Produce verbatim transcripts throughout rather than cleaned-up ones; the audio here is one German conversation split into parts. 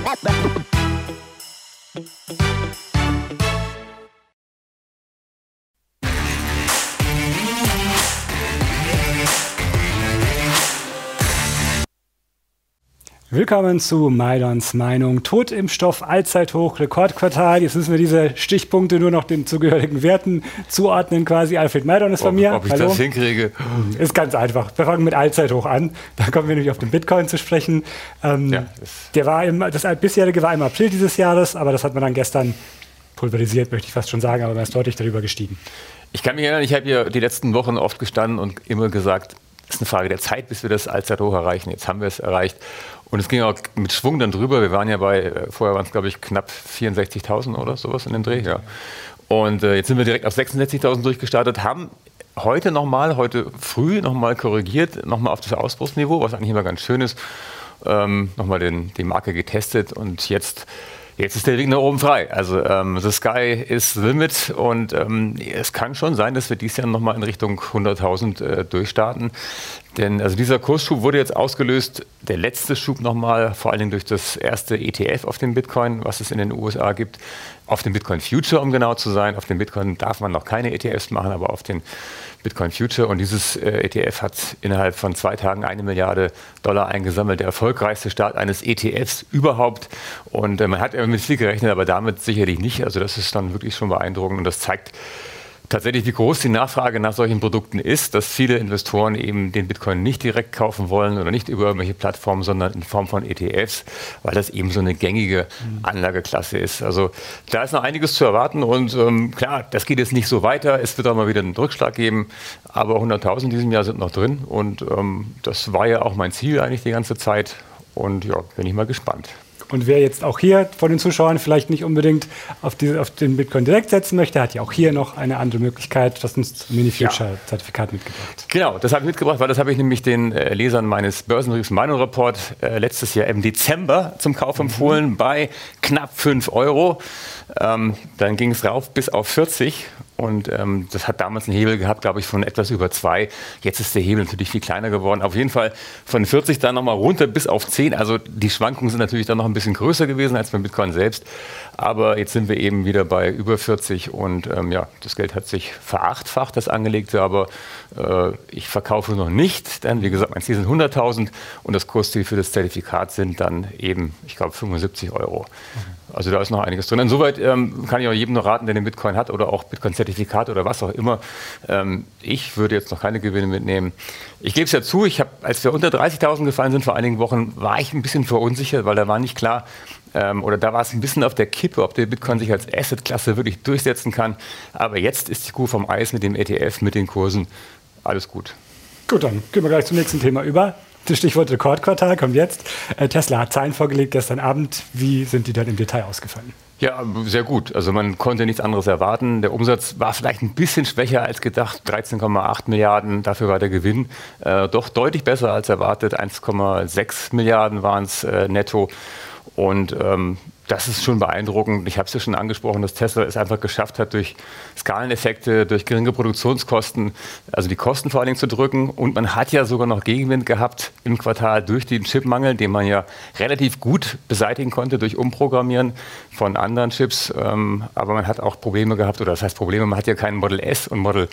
Willkommen zu Maidons Meinung. Totimpfstoff, Allzeithoch, Rekordquartal. Jetzt müssen wir diese Stichpunkte nur noch den zugehörigen Werten zuordnen quasi. Alfred Maidon ist von mir. Ob ich Hallo. das hinkriege? Ist ganz einfach. Wir fangen mit Allzeithoch an. Da kommen wir nämlich auf den Bitcoin zu sprechen. Ähm, Ja, der war im, das bisherige war im April dieses Jahres, aber das hat man dann gestern pulverisiert, möchte ich fast schon sagen, aber man ist deutlich darüber gestiegen. Ich kann mich erinnern, ich habe hier die letzten Wochen oft gestanden und immer gesagt, es ist eine Frage der Zeit, bis wir das Allzeithoch erreichen. Jetzt haben wir es erreicht. Und es ging auch mit Schwung dann drüber. Wir waren ja bei, vorher waren es glaube ich knapp vierundsechzigtausend oder sowas in dem Dreh. Ja. Und äh, jetzt sind wir direkt auf sechsundsechzigtausend durchgestartet, haben heute nochmal, heute früh nochmal korrigiert, nochmal auf das Ausbruchsniveau, was eigentlich immer ganz schön ist, ähm, nochmal den, die Marke getestet und jetzt... Jetzt ist der Weg nach oben frei. Also ähm, the sky is the limit und ähm, es kann schon sein, dass wir dieses Jahr nochmal in Richtung hunderttausend äh, durchstarten. Denn also dieser Kursschub wurde jetzt ausgelöst, der letzte Schub nochmal, vor allen Dingen durch das erste E T F auf den Bitcoin, was es in den U S A gibt, auf den Bitcoin Future, um genau zu sein. Auf den Bitcoin darf man noch keine E T Fs machen, aber auf den Bitcoin Future. Und dieses äh, E T F hat innerhalb von zwei Tagen eine Milliarde Dollar eingesammelt. Der erfolgreichste Start eines E T Fs überhaupt. Und äh, man hat mit viel gerechnet, aber damit sicherlich nicht. Also das ist dann wirklich schon beeindruckend und das zeigt tatsächlich, wie groß die Nachfrage nach solchen Produkten ist, dass viele Investoren eben den Bitcoin nicht direkt kaufen wollen oder nicht über irgendwelche Plattformen, sondern in Form von E T Fs, weil das eben so eine gängige Anlageklasse ist. Also da ist noch einiges zu erwarten und ähm, klar, das geht jetzt nicht so weiter. Es wird auch mal wieder einen Rückschlag geben, aber hunderttausend in diesem Jahr sind noch drin und ähm, das war ja auch mein Ziel eigentlich die ganze Zeit und ja, bin ich mal gespannt. Und wer jetzt auch hier von den Zuschauern vielleicht nicht unbedingt auf, diese, auf den Bitcoin direkt setzen möchte, hat ja auch hier noch eine andere Möglichkeit. Du hast uns ein Mini-Future-Zertifikat mitgebracht. Genau, das habe ich mitgebracht, weil das habe ich nämlich den äh, Lesern meines Börsenbriefs Meinung Report äh, letztes Jahr im Dezember zum Kauf empfohlen mhm. bei knapp fünf Euro. Ähm, dann ging es rauf bis auf vierzig. Und ähm, das hat damals einen Hebel gehabt, glaube ich, von etwas über zwei. Jetzt ist der Hebel natürlich viel kleiner geworden. Auf jeden Fall von vierzig dann nochmal runter bis auf zehn. Also die Schwankungen sind natürlich dann noch ein bisschen größer gewesen als beim Bitcoin selbst. Aber jetzt sind wir eben wieder bei über vierzig. Und ähm, ja, das Geld hat sich verachtfacht, das Angelegte. Aber äh, ich verkaufe noch nicht. Denn wie gesagt, mein Ziel sind hunderttausend. Und das Kursziel für das Zertifikat sind dann eben, ich glaube, fünfundsiebzig Euro. Mhm. Also da ist noch einiges drin. Insoweit ähm, kann ich auch jedem noch raten, der den Bitcoin hat oder auch Bitcoin-Zertifikat oder was auch immer. Ähm, ich würde jetzt noch keine Gewinne mitnehmen. Ich gebe es ja zu, ich hab, als wir unter dreißigtausend gefallen sind vor einigen Wochen, war ich ein bisschen verunsichert, weil da war nicht klar, ähm, oder da war es ein bisschen auf der Kippe, ob der Bitcoin sich als Asset-Klasse wirklich durchsetzen kann. Aber jetzt ist die Kuh vom Eis mit dem E T F, mit den Kursen. Alles gut. Gut, dann gehen wir gleich zum nächsten Thema über. Das Stichwort Rekordquartal kommt jetzt. Äh, Tesla hat Zahlen vorgelegt gestern Abend. Wie sind die dann im Detail ausgefallen? Ja, sehr gut. Also man konnte nichts anderes erwarten. Der Umsatz war vielleicht ein bisschen schwächer als gedacht. dreizehn Komma acht Milliarden, dafür war der Gewinn äh, doch deutlich besser als erwartet. eins Komma sechs Milliarden waren es äh, netto. Und ähm, das ist schon beeindruckend. Ich habe es ja schon angesprochen, dass Tesla es einfach geschafft hat, durch Skaleneffekte, durch geringe Produktionskosten, also die Kosten vor allen Dingen zu drücken. Und man hat ja sogar noch Gegenwind gehabt im Quartal durch den Chipmangel, den man ja relativ gut beseitigen konnte durch Umprogrammieren von anderen Chips. Ähm, aber man hat auch Probleme gehabt, oder das heißt Probleme, man hat ja keinen Model S und Model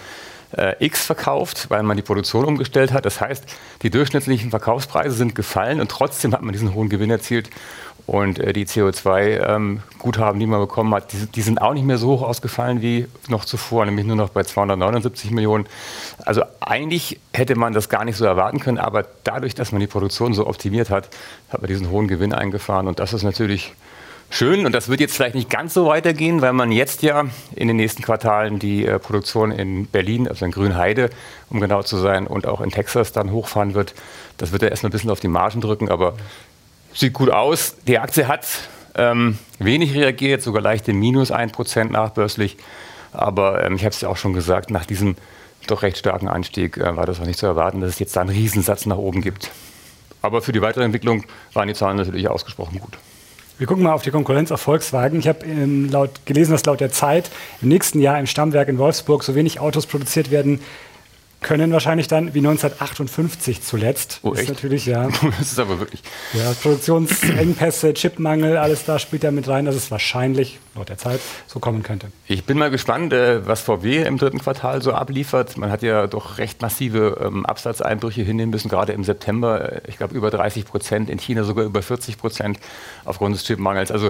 X verkauft, weil man die Produktion umgestellt hat. Das heißt, die durchschnittlichen Verkaufspreise sind gefallen und trotzdem hat man diesen hohen Gewinn erzielt. Und äh, die C O zwei Guthaben, die man bekommen hat, die, die sind auch nicht mehr so hoch ausgefallen wie noch zuvor, nämlich nur noch bei zweihundertneunundsiebzig Millionen. Also eigentlich hätte man das gar nicht so erwarten können, aber dadurch, dass man die Produktion so optimiert hat, hat man diesen hohen Gewinn eingefahren und das ist natürlich schön. Und das wird jetzt vielleicht nicht ganz so weitergehen, weil man jetzt ja in den nächsten Quartalen die äh, Produktion in Berlin, also in Grünheide, um genau zu sein, und auch in Texas dann hochfahren wird. Das wird ja erstmal ein bisschen auf die Margen drücken, aber sieht gut aus. Die Aktie hat ähm, wenig reagiert, sogar leicht im Minus ein Prozent nachbörslich. Aber ähm, ich habe es ja auch schon gesagt, nach diesem doch recht starken Anstieg äh, war das auch nicht zu erwarten, dass es jetzt da einen Riesensatz nach oben gibt. Aber für die weitere Entwicklung waren die Zahlen natürlich ausgesprochen gut. Wir gucken mal auf die Konkurrenz auf Volkswagen. Ich habe ähm, laut, gelesen, dass laut der Zeit im nächsten Jahr im Stammwerk in Wolfsburg so wenig Autos produziert werden können wahrscheinlich dann wie neunzehnhundertachtundfünfzig zuletzt. Oh, ist echt? natürlich, ja. Das ist aber wirklich. Ja, Produktionsengpässe, Chipmangel, alles da spielt da mit rein, dass es wahrscheinlich, laut der Zeit, so kommen könnte. Ich bin mal gespannt, äh, was V W im dritten Quartal so abliefert. Man hat ja doch recht massive ähm, Absatzeinbrüche hinnehmen müssen, gerade im September. Ich glaube, über dreißig Prozent, in China sogar über vierzig Prozent aufgrund des Chipmangels. Also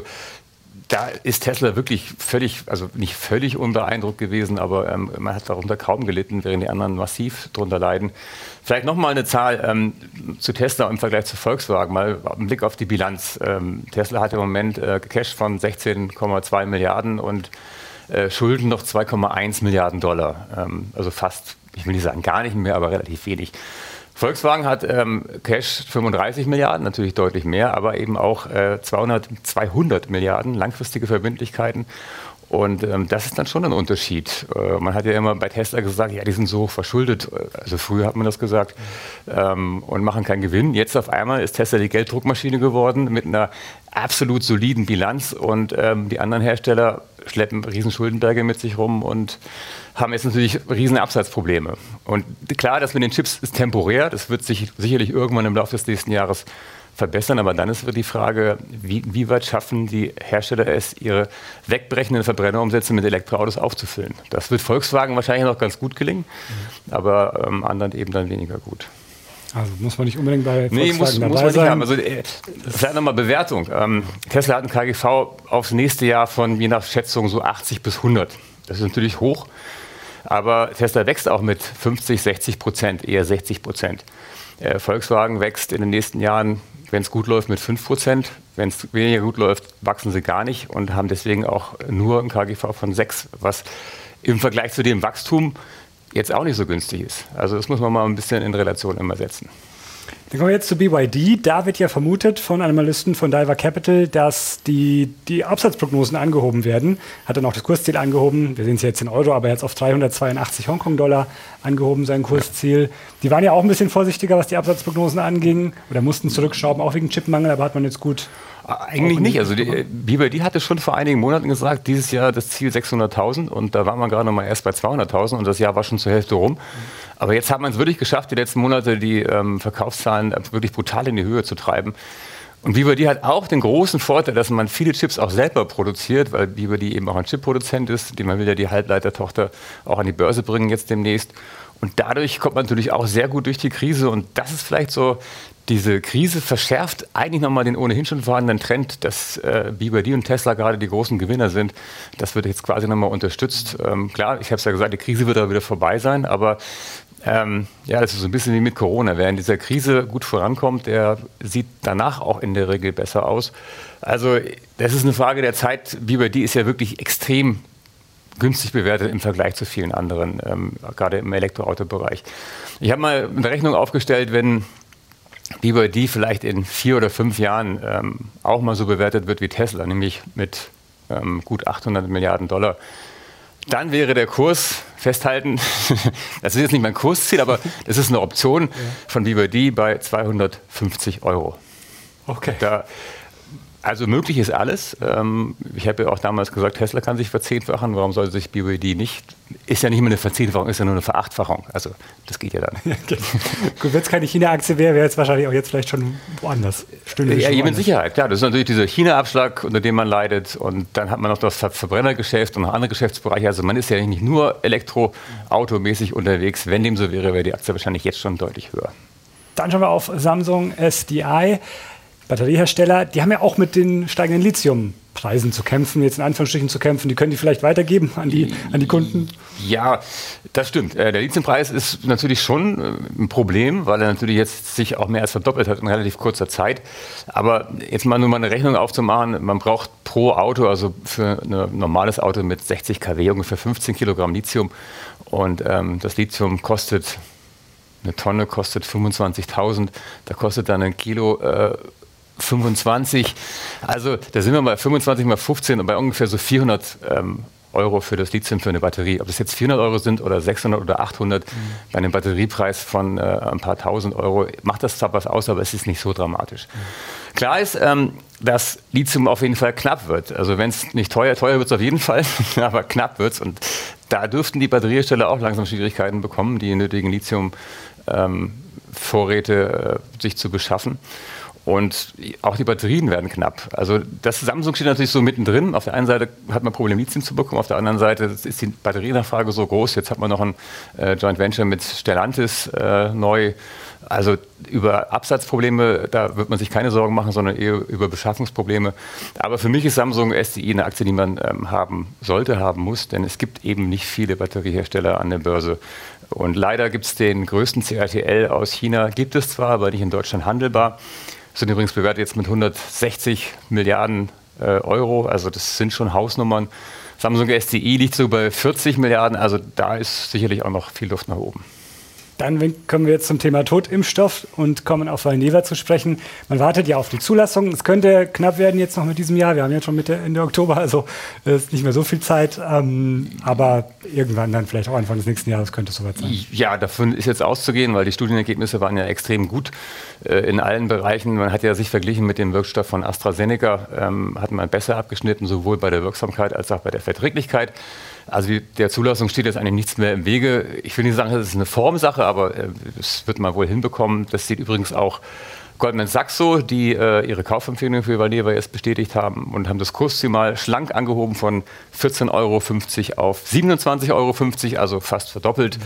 da ist Tesla wirklich völlig, also nicht völlig unbeeindruckt gewesen, aber ähm, man hat darunter kaum gelitten, während die anderen massiv darunter leiden. Vielleicht nochmal eine Zahl ähm, zu Tesla im Vergleich zu Volkswagen, mal ein Blick auf die Bilanz. Ähm, Tesla hat im Moment äh, Cash von sechzehn Komma zwei Milliarden und äh, Schulden noch zwei Komma eins Milliarden Dollar. Ähm, also fast, ich will nicht sagen gar nicht mehr, aber relativ wenig. Volkswagen hat ähm, Cash fünfunddreißig Milliarden, natürlich deutlich mehr, aber eben auch äh, zweihundert, zweihundert Milliarden langfristige Verbindlichkeiten. Und ähm, das ist dann schon ein Unterschied. Äh, man hat ja immer bei Tesla gesagt, ja, die sind so hoch verschuldet. Also früher hat man das gesagt, ähm, und machen keinen Gewinn. Jetzt auf einmal ist Tesla die Gelddruckmaschine geworden mit einer absolut soliden Bilanz. Und ähm, die anderen Hersteller schleppen riesen Schuldenberge mit sich rum und haben jetzt natürlich riesen Absatzprobleme. Und klar, das mit den Chips ist temporär. Das wird sich sicherlich irgendwann im Laufe des nächsten Jahres verbessern. Aber dann ist die Frage, wie, wie weit schaffen die Hersteller es, ihre wegbrechenden Verbrennerumsätze mit Elektroautos aufzufüllen. Das wird Volkswagen wahrscheinlich noch ganz gut gelingen, mhm. aber ähm, anderen eben dann weniger gut. Also muss man nicht unbedingt bei Volkswagen nee, muss, dabei muss man nicht sein. haben. Also, äh, vielleicht nochmal Bewertung. Ähm, Tesla hat ein K G V aufs nächste Jahr von, je nach Schätzung, so achtzig bis hundert. Das ist natürlich hoch, aber Tesla wächst auch mit fünfzig, sechzig Prozent, eher sechzig Prozent. Äh, Volkswagen wächst in den nächsten Jahren, wenn es gut läuft, mit fünf Prozent. Wenn es weniger gut läuft, wachsen sie gar nicht und haben deswegen auch nur ein K G V von sechs, was im Vergleich zu dem Wachstum jetzt auch nicht so günstig ist. Also das muss man mal ein bisschen in Relation immer setzen. Dann kommen wir jetzt zu B Y D. Da wird ja vermutet von einem Analysten von Daiwa Capital, dass die, die Absatzprognosen angehoben werden. Hat dann auch das Kursziel angehoben. Wir sehen es jetzt in Euro, aber jetzt auf dreihundertzweiundachtzig Hongkong-Dollar angehoben, sein Kursziel. Die waren ja auch ein bisschen vorsichtiger, was die Absatzprognosen anging. Oder mussten zurückschrauben, auch wegen Chipmangel, aber hat man jetzt gut... Eigentlich nicht. Also die, B Y D hatte schon vor einigen Monaten gesagt, dieses Jahr das Ziel sechshunderttausend und da waren wir gerade noch mal erst bei zweihunderttausend und das Jahr war schon zur Hälfte rum. Aber jetzt hat man es wirklich geschafft, die letzten Monate die ähm, Verkaufszahlen wirklich brutal in die Höhe zu treiben. Und B Y D hat auch den großen Vorteil, dass man viele Chips auch selber produziert, weil B Y D eben auch ein Chipproduzent ist. Man will ja die Halbleitertochter auch an die Börse bringen jetzt demnächst. Und dadurch kommt man natürlich auch sehr gut durch die Krise. Und das ist vielleicht so, diese Krise verschärft eigentlich nochmal den ohnehin schon vorhandenen Trend, dass äh, B Y D und Tesla gerade die großen Gewinner sind. Das wird jetzt quasi nochmal unterstützt. Ähm, klar, ich habe es ja gesagt, die Krise wird aber wieder vorbei sein, aber ähm, ja, das ist so ein bisschen wie mit Corona. Wer in dieser Krise gut vorankommt, der sieht danach auch in der Regel besser aus. Also das ist eine Frage der Zeit. B Y D ist ja wirklich extrem günstig bewertet im Vergleich zu vielen anderen, ähm, gerade im Elektroautobereich. Ich habe mal eine Rechnung aufgestellt, wenn B Y D vielleicht in vier oder fünf Jahren ähm, auch mal so bewertet wird wie Tesla, nämlich mit ähm, gut achthundert Milliarden Dollar, dann wäre der Kurs, festhalten, das ist jetzt nicht mein Kursziel, aber das ist eine Option von B Y D bei zweihundertfünfzig Euro. Okay. Da, also möglich ist alles. Ähm, ich habe ja auch damals gesagt, Tesla kann sich verzehnfachen. Warum sollte sich B Y D nicht? Ist ja nicht mehr eine Verzehnfachung, ist ja nur eine Verachtfachung. Also das geht ja dann. Ja, okay. Gut, wenn es keine China-Aktie wäre, wäre es wahrscheinlich auch jetzt vielleicht schon woanders. Stünde ja, schon mit woanders. Sicherheit. Klar, das ist natürlich dieser China-Abschlag, unter dem man leidet. Und dann hat man noch das Ver Verbrennergeschäft und noch andere Geschäftsbereiche. Also man ist ja nicht nur elektroautomäßig unterwegs. Wenn dem so wäre, wäre die Aktie wahrscheinlich jetzt schon deutlich höher. Dann schauen wir auf Samsung S D I. Batteriehersteller, die haben ja auch mit den steigenden Lithiumpreisen zu kämpfen, jetzt in Anführungsstrichen zu kämpfen. Die können die vielleicht weitergeben an die, an die Kunden? Ja, das stimmt. Der Lithiumpreis ist natürlich schon ein Problem, weil er natürlich jetzt sich auch mehr als verdoppelt hat in relativ kurzer Zeit. Aber jetzt mal nur mal eine Rechnung aufzumachen, man braucht pro Auto, also für ein normales Auto mit sechzig Kilowatt ungefähr fünfzehn Kilogramm Lithium. Und ähm, das Lithium kostet, eine Tonne kostet fünfundzwanzigtausend, da kostet dann ein Kilo äh, fünfundzwanzig, also da sind wir bei fünfundzwanzig mal fünfzehn und bei ungefähr so vierhundert ähm, Euro für das Lithium für eine Batterie. Ob das jetzt vierhundert Euro sind oder sechshundert oder achthundert, mhm. bei einem Batteriepreis von äh, ein paar tausend Euro macht das zwar was aus, aber es ist nicht so dramatisch. Mhm. Klar ist, ähm, dass Lithium auf jeden Fall knapp wird. Also wenn es nicht teuer, teuer wird es auf jeden Fall, aber knapp wird es und da dürften die Batteriehersteller auch langsam Schwierigkeiten bekommen, die nötigen Lithium-Vorräte äh, sich zu beschaffen. Und auch die Batterien werden knapp. Also das Samsung steht natürlich so mittendrin. Auf der einen Seite hat man Probleme, Lithium zu bekommen, auf der anderen Seite ist die Batterienachfrage so groß. Jetzt hat man noch ein äh, Joint Venture mit Stellantis äh, neu. Also über Absatzprobleme, da wird man sich keine Sorgen machen, sondern eher über Beschaffungsprobleme. Aber für mich ist Samsung S D I eine Aktie, die man ähm, haben sollte, haben muss, denn es gibt eben nicht viele Batteriehersteller an der Börse. Und leider gibt es den größten C A T L aus China, gibt es zwar, aber nicht in Deutschland handelbar. Sind übrigens bewertet jetzt mit hundertsechzig Milliarden äh, Euro, also das sind schon Hausnummern. Samsung S D I liegt so bei vierzig Milliarden, also da ist sicherlich auch noch viel Luft nach oben. Dann kommen wir jetzt zum Thema Totimpfstoff und kommen auf Valneva zu sprechen. Man wartet ja auf die Zulassung. Es könnte knapp werden jetzt noch mit diesem Jahr. Wir haben jetzt schon Mitte, Ende Oktober, also ist nicht mehr so viel Zeit. Ähm, aber irgendwann dann vielleicht auch Anfang des nächsten Jahres könnte es soweit sein. Ja, davon ist jetzt auszugehen, weil die Studienergebnisse waren ja extrem gut äh, in allen Bereichen. Man hat ja sich verglichen mit dem Wirkstoff von AstraZeneca, ähm, hat man besser abgeschnitten, sowohl bei der Wirksamkeit als auch bei der Verträglichkeit. Also der Zulassung steht jetzt eigentlich nichts mehr im Wege. Ich will nicht sagen, das ist eine Formsache, aber es äh, wird man wohl hinbekommen. Das sieht übrigens auch Goldman Sachs so, die äh, ihre Kaufempfehlung für Valneva jetzt bestätigt haben und haben das Kursziel mal schlank angehoben von vierzehn Euro fünfzig auf siebenundzwanzig Euro fünfzig, also fast verdoppelt.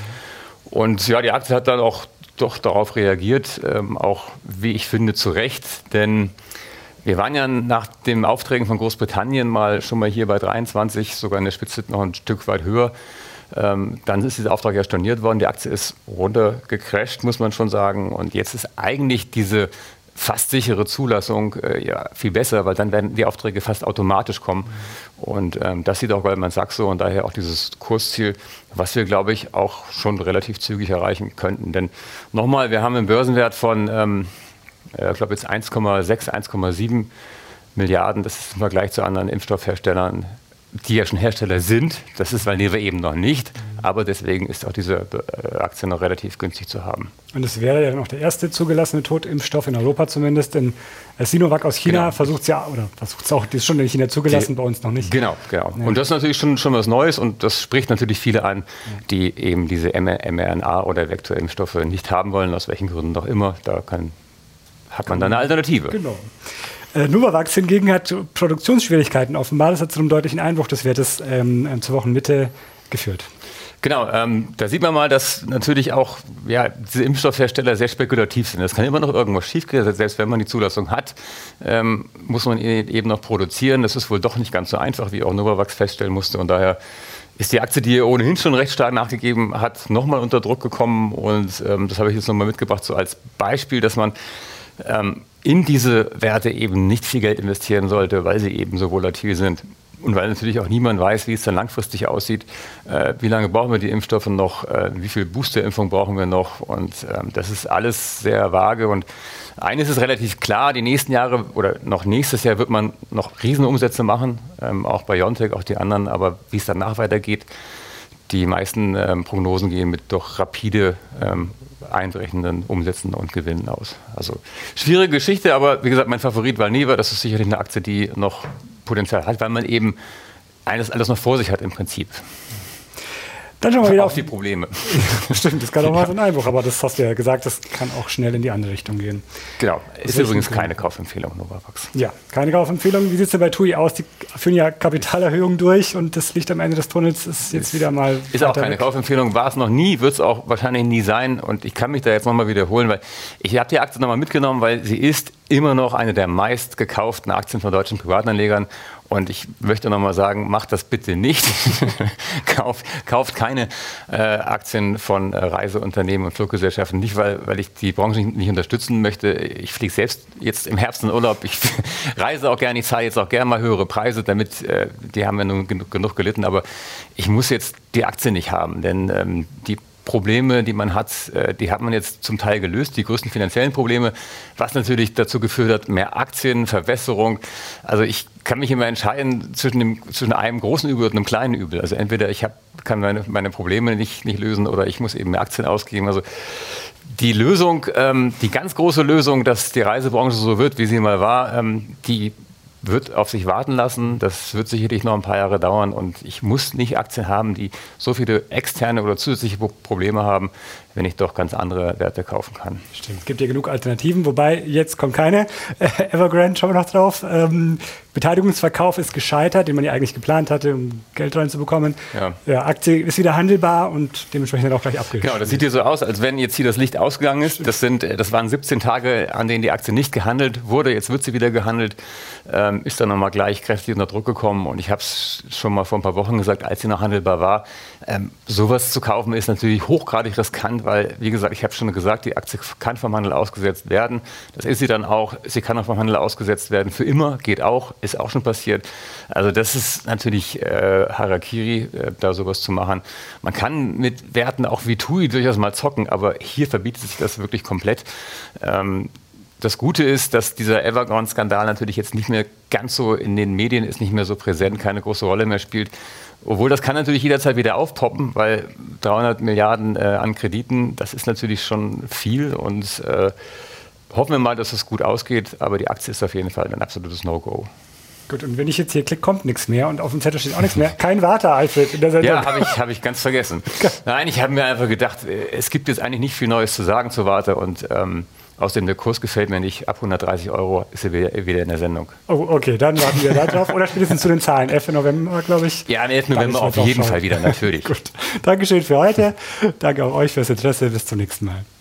Und ja, die Aktie hat dann auch doch darauf reagiert, ähm, auch wie ich finde zu Recht, denn wir waren ja nach den Aufträgen von Großbritannien mal schon mal hier bei dreiundzwanzig, sogar in der Spitze noch ein Stück weit höher. Ähm, dann ist dieser Auftrag ja storniert worden, die Aktie ist runtergecrasht, muss man schon sagen. Und jetzt ist eigentlich diese fast sichere Zulassung äh, ja viel besser, weil dann werden die Aufträge fast automatisch kommen. Und ähm, das sieht auch Goldman Sachs so und daher auch dieses Kursziel, was wir, glaube ich, auch schon relativ zügig erreichen könnten. Denn nochmal, wir haben einen Börsenwert von ähm, ich glaube jetzt eins Komma sechs, eins Komma sieben Milliarden. Das ist im Vergleich zu anderen Impfstoffherstellern, die ja schon Hersteller sind. Das ist Valneva eben noch nicht. Aber deswegen ist auch diese Aktie noch relativ günstig zu haben. Und es wäre ja noch der erste zugelassene Totimpfstoff in Europa zumindest. Denn Sinovac aus China genau. versucht es ja, oder versucht es auch, die ist schon in China zugelassen, die, bei uns noch nicht. Genau, genau. Ja. Und das ist natürlich schon, schon was Neues und das spricht natürlich viele an, die eben diese mRNA- oder Vektorimpfstoffe nicht haben wollen, aus welchen Gründen auch immer. Da kann hat man dann eine Alternative. Genau. Äh, Novavax hingegen hat Produktionsschwierigkeiten offenbar. Das hat zu einem deutlichen Einbruch des Wertes ähm, zur Wochenmitte geführt. Genau, ähm, da sieht man mal, dass natürlich auch ja, diese Impfstoffhersteller sehr spekulativ sind. Es kann immer noch irgendwas schiefgehen. Selbst wenn man die Zulassung hat, ähm, muss man eben noch produzieren. Das ist wohl doch nicht ganz so einfach, wie auch Novavax feststellen musste. Und daher ist die Aktie, die ohnehin schon recht stark nachgegeben hat, nochmal unter Druck gekommen. Und ähm, das habe ich jetzt nochmal mitgebracht, so als Beispiel, dass man ähm, in diese Werte eben nicht viel Geld investieren sollte, weil sie eben so volatil sind. Und weil natürlich auch niemand weiß, wie es dann langfristig aussieht, äh, wie lange brauchen wir die Impfstoffe noch, äh, wie viel Boosterimpfung brauchen wir noch. Und ähm, das ist alles sehr vage. Und eines ist relativ klar, die nächsten Jahre oder noch nächstes Jahr wird man noch Riesenumsätze machen, ähm, auch bei BioNTech, auch die anderen. Aber wie es danach weitergeht, die meisten ähm, Prognosen gehen mit doch rapide ähm, einbrechenden Umsätzen und Gewinnen aus. Also schwierige Geschichte, aber wie gesagt, mein Favorit Valneva, das ist sicherlich eine Aktie, die noch Potenzial hat, weil man eben alles, alles noch vor sich hat im Prinzip. Dann schauen wir wieder auf die Probleme. Stimmt, das kann auch mal so ein Einbruch, aber das hast du ja gesagt, das kann auch schnell in die andere Richtung gehen. Genau, ist übrigens keine Kaufempfehlung, Novavax. Ja, keine Kaufempfehlung. Wie sieht es denn bei T U I aus? Die führen ja Kapitalerhöhungen durch und das Licht am Ende des Tunnels ist jetzt ist, wieder mal. Ist auch keine weg. Kaufempfehlung, war es noch nie, wird es auch wahrscheinlich nie sein. Und ich kann mich da jetzt nochmal wiederholen, weil ich habe die Aktie nochmal mitgenommen, weil sie ist immer noch eine der meist gekauften Aktien von deutschen Privatanlegern. Und ich möchte nochmal sagen, macht das bitte nicht. kauft, kauft keine äh, Aktien von äh, Reiseunternehmen und Fluggesellschaften. Nicht, weil, weil ich die Branche nicht, nicht unterstützen möchte. Ich fliege selbst jetzt im Herbst in Urlaub. Ich reise auch gerne. Ich zahle jetzt auch gerne mal höhere Preise, damit äh, die haben ja nun genug, genug gelitten. Aber ich muss jetzt die Aktie nicht haben, denn ähm, die Probleme, die man hat, die hat man jetzt zum Teil gelöst, die größten finanziellen Probleme, was natürlich dazu geführt hat, mehr Aktien, Verwässerung. Also ich kann mich immer entscheiden zwischen, dem, zwischen einem großen Übel und einem kleinen Übel. Also entweder ich hab, kann meine, meine Probleme nicht, nicht lösen oder ich muss eben mehr Aktien ausgeben. Also die Lösung, ähm, die ganz große Lösung, dass die Reisebranche so wird, wie sie mal war, ähm, die wird auf sich warten lassen. Das wird sicherlich noch ein paar Jahre dauern und ich muss nicht Aktien haben, die so viele externe oder zusätzliche Probleme haben, wenn ich doch ganz andere Werte kaufen kann. Stimmt, es gibt ja genug Alternativen, wobei jetzt kommt keine. Äh, Evergrande, schauen wir noch drauf. Ähm, Beteiligungsverkauf ist gescheitert, den man ja eigentlich geplant hatte, um Geld reinzubekommen. Ja. Ja, Aktie ist wieder handelbar und dementsprechend dann auch gleich abgeschlossen. Genau, das sieht hier so aus, als wenn jetzt hier das Licht ausgegangen ist. Das, sind, das waren siebzehn Tage, an denen die Aktie nicht gehandelt wurde. Jetzt wird sie wieder gehandelt, ähm, ist dann nochmal gleich kräftig unter Druck gekommen. Und ich habe es schon mal vor ein paar Wochen gesagt, als sie noch handelbar war. Ähm, sowas zu kaufen ist natürlich hochgradig riskant, weil, wie gesagt, ich habe schon gesagt, die Aktie kann vom Handel ausgesetzt werden. Das ist sie dann auch. Sie kann auch vom Handel ausgesetzt werden. Für immer geht auch, ist auch schon passiert. Also das ist natürlich äh, Harakiri, äh, da sowas zu machen. Man kann mit Werten auch wie T U I durchaus mal zocken, aber hier verbietet sich das wirklich komplett. Ähm, Das Gute ist, dass dieser Evergrande-Skandal natürlich jetzt nicht mehr ganz so in den Medien ist, nicht mehr so präsent, keine große Rolle mehr spielt. Obwohl, das kann natürlich jederzeit wieder aufpoppen, weil dreihundert Milliarden äh, an Krediten, das ist natürlich schon viel und äh, hoffen wir mal, dass es gut ausgeht, aber die Aktie ist auf jeden Fall ein absolutes No-Go. Gut, und wenn ich jetzt hier klicke, kommt nichts mehr und auf dem Zettel steht auch nichts mehr. Kein Warte, Alfred, in der Sendung. Ja, habe ich, hab ich ganz vergessen. Nein, ich habe mir einfach gedacht, es gibt jetzt eigentlich nicht viel Neues zu sagen zu Warte und ähm, außerdem, der Kurs gefällt mir nicht. Ab hundertdreißig Euro ist er wieder, wieder in der Sendung. Oh, okay, dann warten wir da drauf. Oder spätestens zu den Zahlen. elften November, glaube ich. Ja, am elften November auf jeden Fall wieder, natürlich. Gut. Dankeschön für heute. Danke auch euch fürs Interesse. Bis zum nächsten Mal.